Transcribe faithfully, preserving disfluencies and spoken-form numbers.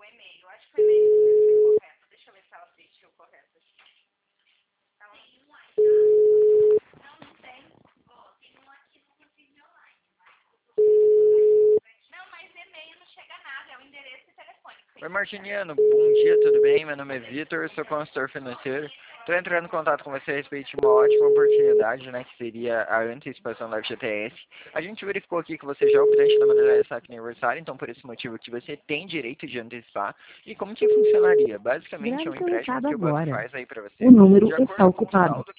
e-mail. Acho que o e-mail deve ser correto. Deixa eu ver se ela preencheu o correto aqui. Tá bom. Não, não tem. Não, mas e-mail não chega a nada. É o endereço e telefone. Oi, Martiniano. Bom dia, tudo bem? Meu nome é Vitor, sou consultor financeiro. Estou entrando em contato com você a respeito de uma ótima oportunidade, né, que seria a antecipação da F G T S. A gente verificou aqui que você já é o cliente da Madeira Saque Aniversário, então por esse motivo que você tem direito de antecipar. E como que funcionaria? Basicamente é um Grave empréstimo conectado que o banco agora. faz aí para você. O número De acordo está com o ocupado. saldo